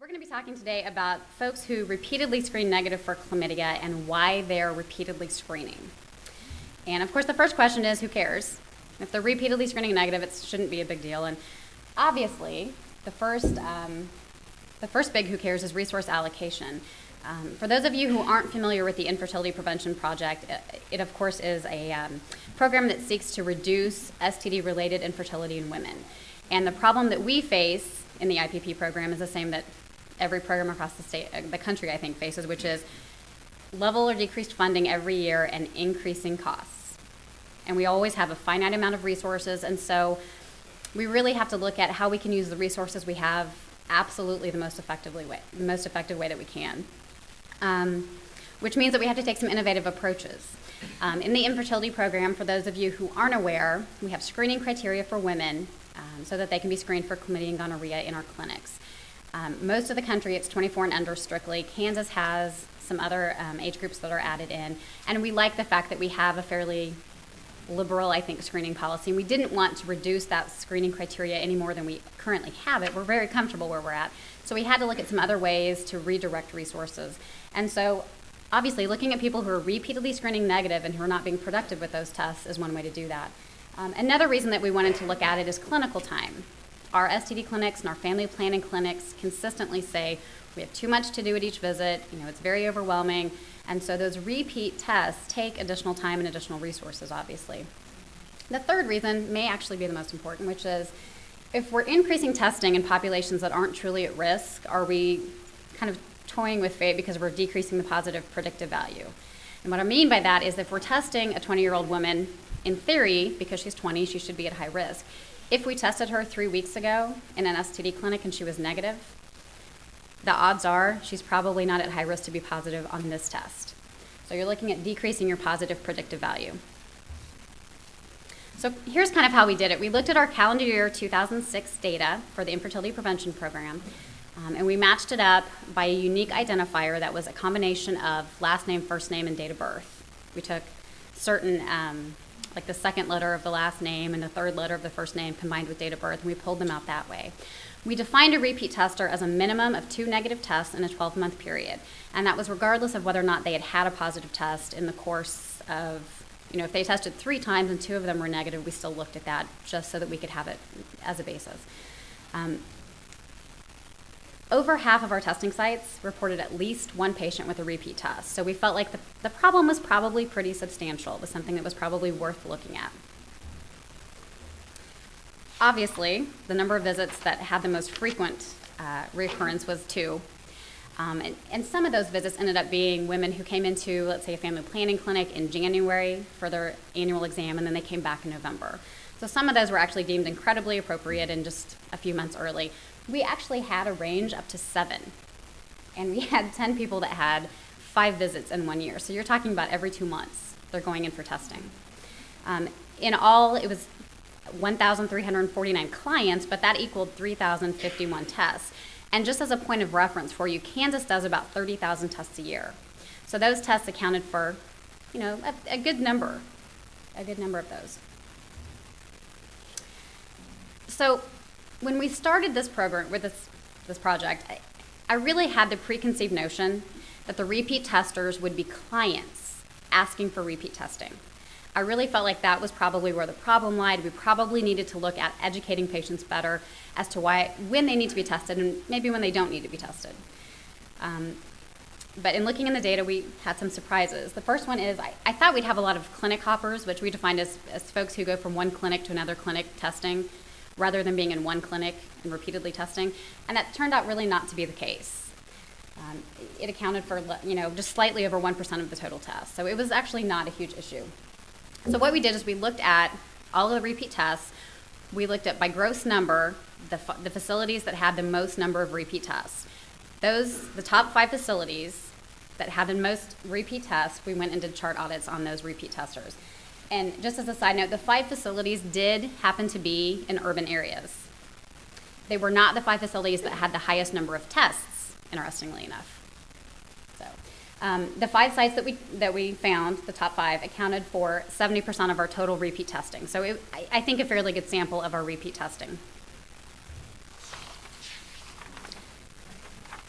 We're going to be talking today about folks who repeatedly screen negative for chlamydia and why they're repeatedly screening. And of course, the first question is, who cares? If they're repeatedly screening negative, it shouldn't be a big deal. And obviously, the first big who cares is resource allocation. For those of you who aren't familiar with the Infertility Prevention Project, it of course is a program that seeks to reduce STD-related infertility in women. And the problem that we face in the IPP program is the same that every program across the country, I think, faces, which is level or decreased funding every year and increasing costs. And we always have a finite amount of resources, and so we really have to look at how we can use the resources we have absolutely the most effective way that we can. Which means that we have to take some innovative approaches. In the infertility program, for those of you who aren't aware, we have screening criteria for women so that they can be screened for chlamydia and gonorrhea in our clinics. Most of the country, it's 24 and under strictly. Kansas has some other age groups that are added in, and we like the fact that we have a fairly liberal, I think, screening policy. And we didn't want to reduce that screening criteria any more than we currently have it. We're very comfortable where we're at. So we had to look at some other ways to redirect resources. And so obviously looking at people who are repeatedly screening negative and who are not being productive with those tests is one way to do that. Another reason that we wanted to look at it is clinical time. Our STD clinics and our family planning clinics consistently say we have too much to do at each visit, it's very overwhelming, and so those repeat tests take additional time and additional resources, obviously. The third reason may actually be the most important, which is if we're increasing testing in populations that aren't truly at risk, are we kind of toying with fate because we're decreasing the positive predictive value? And what I mean by that is if we're testing a 20-year-old woman, in theory, because she's 20, she should be at high risk. If we tested her 3 weeks ago in an STD clinic and she was negative, the odds are she's probably not at high risk to be positive on this test. So you're looking at decreasing your positive predictive value. So here's kind of how we did it. We looked at our calendar year 2006 data for the Infertility Prevention Program, and we matched it up by a unique identifier that was a combination of last name, first name, and date of birth. We took certain, like the second letter of the last name and the third letter of the first name combined with date of birth, and we pulled them out that way. We defined a repeat tester as a minimum of 2 negative tests in a 12-month period, and that was regardless of whether or not they had had a positive test in the course of, if they tested 3 times and 2 of them were negative, we still looked at that just so that we could have it as a basis. Over half of our testing sites reported at least 1 patient with a repeat test, so we felt like the problem was probably pretty substantial. It was something that was probably worth looking at. Obviously, the number of visits that had the most frequent recurrence was 2. And some of those visits ended up being women who came into, let's say, a family planning clinic in January for their annual exam, and then they came back in November. So some of those were actually deemed incredibly appropriate and just a few months early. We actually had a range up to 7, and we had 10 people that had 5 visits in 1 year. So you're talking about every 2 months they're going in for testing. In all, it was 1,349 clients, but that equaled 3,051 tests. And just as a point of reference for you, Kansas does about 30,000 tests a year. So those tests accounted for, a good number of those. So when we started this program, with this project, I really had the preconceived notion that the repeat testers would be clients asking for repeat testing. I really felt like that was probably where the problem lied. We probably needed to look at educating patients better as to when they need to be tested and maybe when they don't need to be tested. But in looking in the data, we had some surprises. The first one is I thought we'd have a lot of clinic hoppers, which we defined as folks who go from one clinic to another clinic testing rather than being in one clinic and repeatedly testing. And that turned out really not to be the case. It accounted for just slightly over 1% of the total tests. So it was actually not a huge issue. So what we did is we looked at all of the repeat tests. We looked at, by gross number, the facilities that had the most number of repeat tests. The top 5 facilities that had the most repeat tests, we went and did chart audits on those repeat testers. And just as a side note, the 5 facilities did happen to be in urban areas. They were not the 5 facilities that had the highest number of tests, interestingly enough. The 5 sites that we found, the top 5, accounted for 70% of our total repeat testing. So I think a fairly good sample of our repeat testing.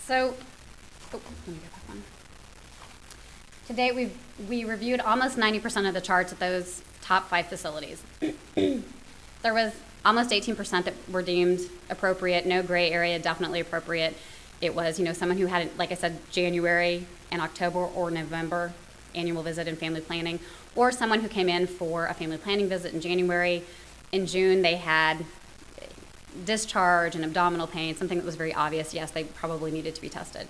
So, let me go back one. Today we reviewed almost 90% of the charts at those top 5 facilities. There was almost 18% that were deemed appropriate, no gray area, definitely appropriate. It was, someone who had, like I said, January and October or November annual visit and family planning, or someone who came in for a family planning visit in January. In June, they had discharge and abdominal pain, something that was very obvious. Yes, they probably needed to be tested.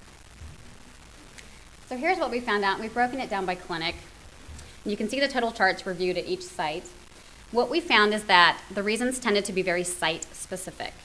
So here's what we found out. We've broken it down by clinic. You can see the total charts reviewed at each site. What we found is that the reasons tended to be very site-specific.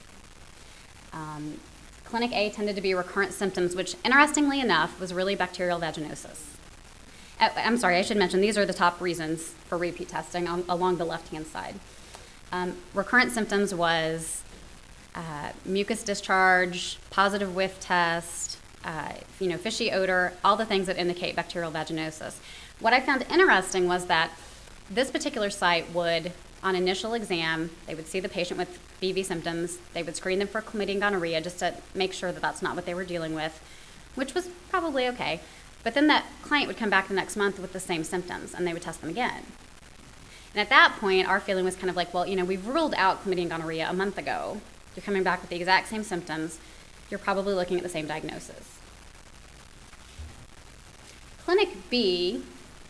Clinic A tended to be recurrent symptoms, which, interestingly enough, was really bacterial vaginosis. I'm sorry, I should mention, these are the top reasons for repeat testing along the left-hand side. Recurrent symptoms was mucus discharge, positive whiff test, fishy odor, all the things that indicate bacterial vaginosis. What I found interesting was that this particular site would, on initial exam, they would see the patient with BV symptoms. They would screen them for chlamydia and gonorrhea just to make sure that that's not what they were dealing with, which was probably okay. But then that client would come back the next month with the same symptoms, and they would test them again. And at that point, our feeling was kind of like, well, we've ruled out chlamydia and gonorrhea a month ago. You're coming back with the exact same symptoms. You're probably looking at the same diagnosis. Clinic B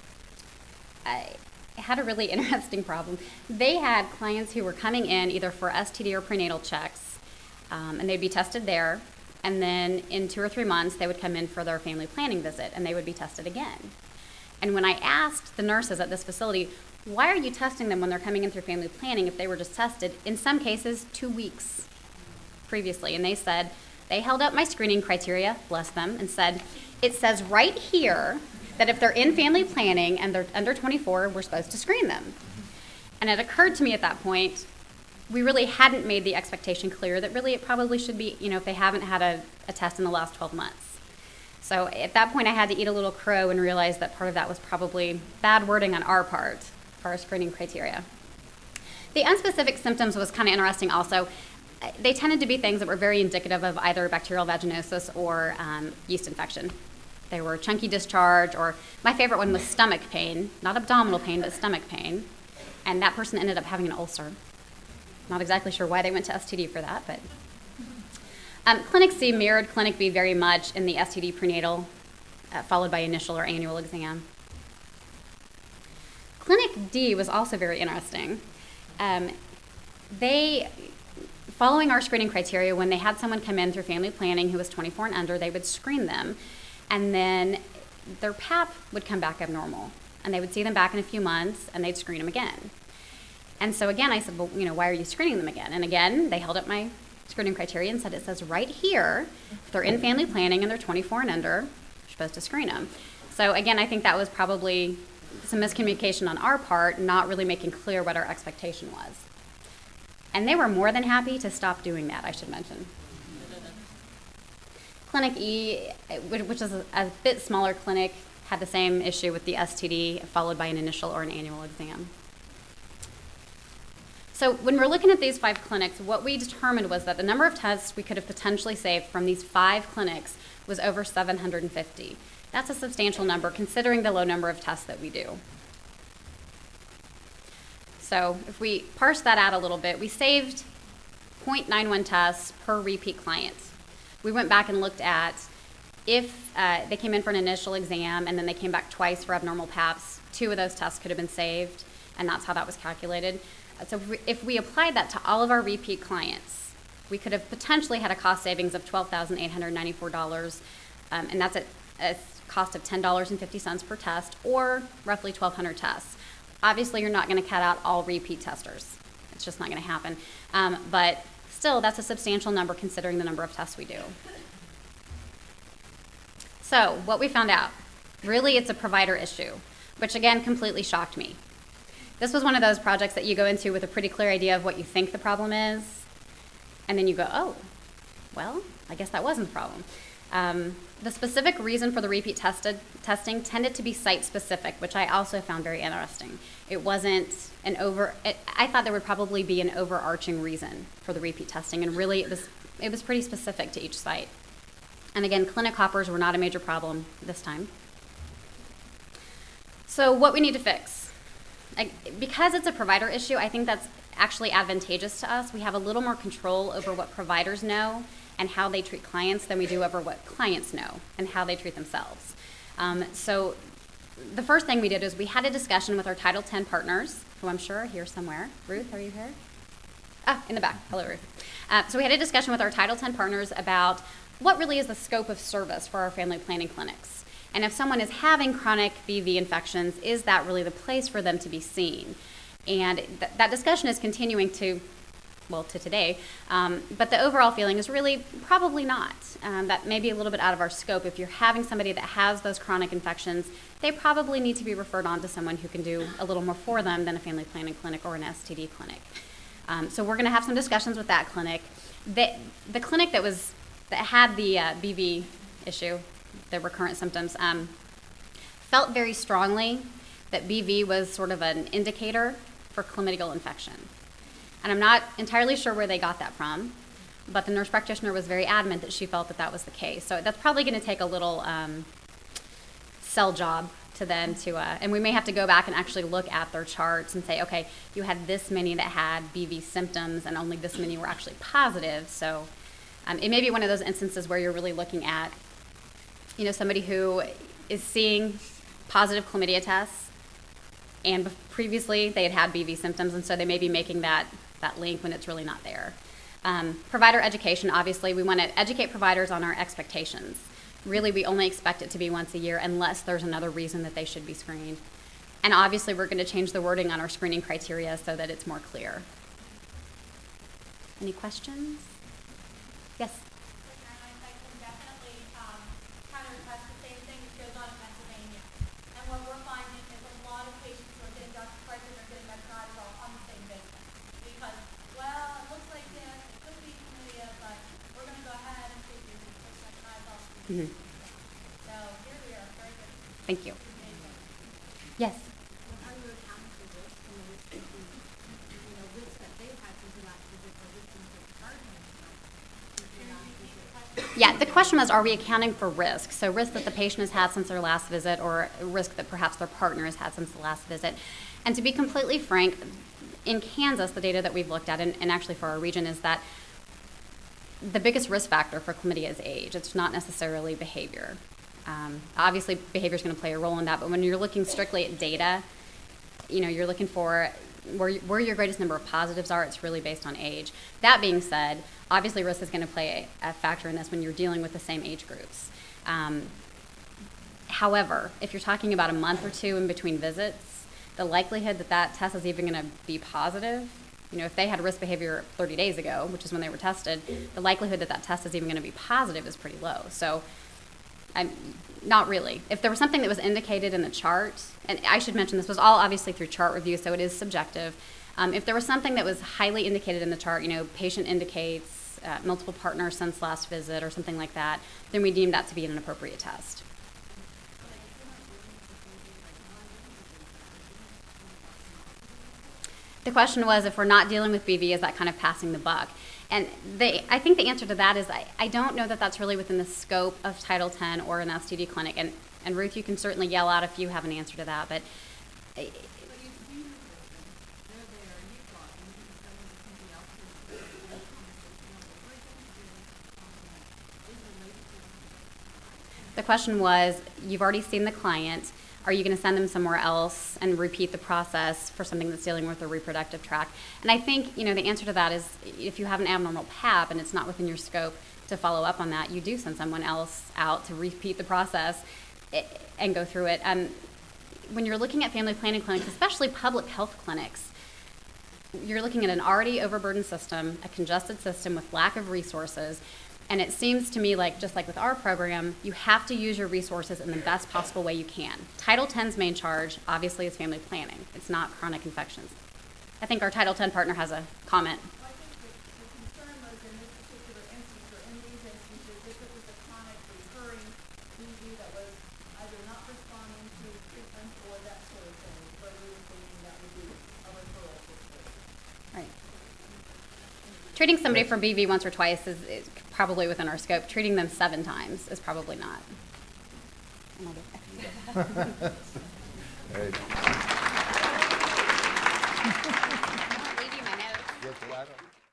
had a really interesting problem. They had clients who were coming in either for STD or prenatal checks, and they'd be tested there. And then in 2 or 3 months, they would come in for their family planning visit, and they would be tested again. And when I asked the nurses at this facility, why are you testing them when they're coming in through family planning if they were just tested, in some cases, 2 weeks previously? And they said, they held up my screening criteria, bless them, and said, it says right here that if they're in family planning and they're under 24, we're supposed to screen them. And it occurred to me at that point, we really hadn't made the expectation clear that really it probably should be, if they haven't had a test in the last 12 months. So at that point, I had to eat a little crow and realize that part of that was probably bad wording on our part for our screening criteria. The unspecific symptoms was kind of interesting also. They tended to be things that were very indicative of either bacterial vaginosis or yeast infection. They were chunky discharge, or my favorite one was stomach pain, not abdominal pain, but stomach pain. And that person ended up having an ulcer. Not exactly sure why they went to STD for that, but. Clinic C mirrored Clinic B very much in the STD prenatal, followed by initial or annual exam. Clinic D was also very interesting. Following our screening criteria, when they had someone come in through family planning who was 24 and under, they would screen them, and then their PAP would come back abnormal, and they would see them back in a few months, and they'd screen them again. And so again, I said, well, why are you screening them again? And again, they held up my screening criteria and said, it says right here, if they're in family planning and they're 24 and under, you're supposed to screen them. So again, I think that was probably some miscommunication on our part, not really making clear what our expectation was. And they were more than happy to stop doing that, I should mention. Clinic E, which is a bit smaller clinic, had the same issue with the STD, followed by an initial or an annual exam. So when we're looking at these 5 clinics, what we determined was that the number of tests we could have potentially saved from these 5 clinics was over 750. That's a substantial number considering the low number of tests that we do. So if we parse that out a little bit, we saved 0.91 tests per repeat client. We went back and looked at if they came in for an initial exam and then they came back twice for abnormal PAPs, 2 of those tests could have been saved, and that's how that was calculated. So if we applied that to all of our repeat clients, we could have potentially had a cost savings of $12,894, and that's at a cost of $10.50 per test, or roughly 1,200 tests. Obviously, you're not going to cut out all repeat testers. It's just not going to happen. But still, that's a substantial number considering the number of tests we do. So what we found out, really it's a provider issue, which again completely shocked me. This was one of those projects that you go into with a pretty clear idea of what you think the problem is, and then you go, oh, well, I guess that wasn't the problem. The specific reason for the repeat testing tended to be site-specific, which I also found very interesting. It wasn't I thought there would probably be an overarching reason for the repeat testing, and really it was pretty specific to each site. And again, clinic hoppers were not a major problem this time. So what we need to fix. Because it's a provider issue, I think that's actually advantageous to us. We have a little more control over what providers know and how they treat clients than we do over what clients know and how they treat themselves. So the first thing we did is we had a discussion with our Title X partners, who I'm sure are here somewhere. Ruth, are you here? Ah, in the back. Hello, Ruth. So we had a discussion with our Title X partners about what really is the scope of service for our family planning clinics. And if someone is having chronic BV infections, is that really the place for them to be seen? And that discussion is continuing to today. But the overall feeling is really probably not. That may be a little bit out of our scope. If you're having somebody that has those chronic infections, they probably need to be referred on to someone who can do a little more for them than a family planning clinic or an STD clinic. So we're going to have some discussions with that clinic. The clinic that had the BV issue, the recurrent symptoms, felt very strongly that BV was sort of an indicator for chlamydial infection. And I'm not entirely sure where they got that from, but the nurse practitioner was very adamant that she felt that was the case. So that's probably going to take a little sell job to them and we may have to go back and actually look at their charts and say, okay, you had this many that had BV symptoms and only this many were actually positive. So it may be one of those instances where you're really looking at, somebody who is seeing positive chlamydia tests and previously they had BV symptoms, and so they may be making that link when it's really not there. Provider education, obviously, we want to educate providers on our expectations. Really, we only expect it to be once a year unless there's another reason that they should be screened. And obviously, we're going to change the wording on our screening criteria so that it's more clear. Any questions? Yes? I can definitely kind of request the same thing that goes on in Pennsylvania. And what we're finding is a lot of patients who are getting doxycycline are getting metronidazole on the same visit. Because, well, it looks like this, it could be chlamydia, but we're going to go ahead and take your metronidazole. Mm-hmm. So here we are, very good. Thank you. Yes? How do you account for this from the risk of the risks that they've had since the last visit, or risks that are Yeah, the question was, are we accounting for risk? So risk that the patient has had since their last visit or risk that perhaps their partner has had since the last visit. And to be completely frank, in Kansas, the data that we've looked at, and actually for our region, is that the biggest risk factor for chlamydia is age. It's not necessarily behavior. Obviously, behavior is going to play a role in that, but when you're looking strictly at data, you're looking for where your greatest number of positives are. It's really based on age. That being said, obviously risk is going to play a factor in this when you're dealing with the same age groups. However, if you're talking about a month or two in between visits, the likelihood that test is even going to be positive, if they had risk behavior 30 days ago, which is when they were tested, the likelihood that test is even going to be positive is pretty low. So not really. If there was something that was indicated in the chart, and I should mention this was all obviously through chart review, so it is subjective. If there was something that was highly indicated in the chart, patient indicates multiple partners since last visit or something like that, then we deem that to be an appropriate test. The question was, if we're not dealing with BV, is that kind of passing the buck? And I think the answer to that is I don't know that that's really within the scope of Title X or an STD clinic. And Ruth, you can certainly yell out if you have an answer to that. But the question was, you've already seen the client. Are you going to send them somewhere else and repeat the process for something that's dealing with the reproductive tract? And I think, the answer to that is if you have an abnormal PAP and it's not within your scope to follow up on that, you do send someone else out to repeat the process and go through it. When you're looking at family planning clinics, especially public health clinics, you're looking at an already overburdened system, a congested system with lack of resources. And it seems to me like, just like with our program, you have to use your resources in the best possible way you can. Title X's main charge, obviously, is family planning. It's not chronic infections. I think our Title X partner has a comment. Well, I think the concern was in this particular instance, or in these instances, if it was a chronic recurring BV that was either not responding to treatment or that sort of thing, but we were thinking that would be a referral situation. Right. Treating somebody for BV once or twice is probably within our scope. Treating them 7 times is probably not. And I'll give- Hey, I'm leaving my notes. yes, I don't-